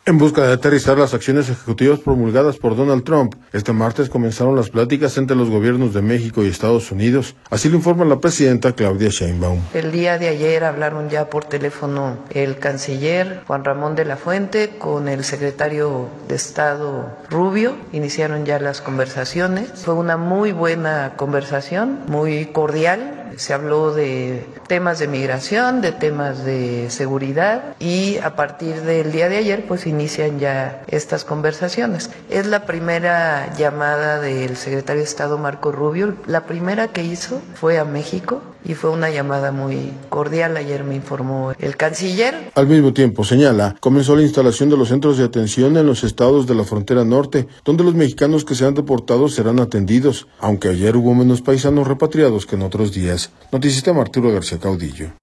En busca de aterrizar las acciones ejecutivas promulgadas por Donald Trump, este martes comenzaron las pláticas entre los gobiernos de México y Estados Unidos. Así lo informa la presidenta Claudia Sheinbaum. El día de ayer hablaron ya por teléfono el canciller Juan Ramón de la Fuente con el secretario de Estado Rubio. Iniciaron ya las conversaciones. Fue una muy buena conversación, muy cordial. Se habló de temas de migración, de temas de seguridad y a partir del día de ayer pues inician ya estas conversaciones. Es la primera llamada del secretario de Estado Marco Rubio. La primera que hizo fue a México y fue una llamada muy cordial. Ayer me informó el canciller. Al mismo tiempo, señala, comenzó la instalación de los centros de atención en los estados de la frontera norte, donde los mexicanos que sean deportados serán atendidos, aunque ayer hubo menos paisanos repatriados que en otros días. Noticista Arturo García Caudillo.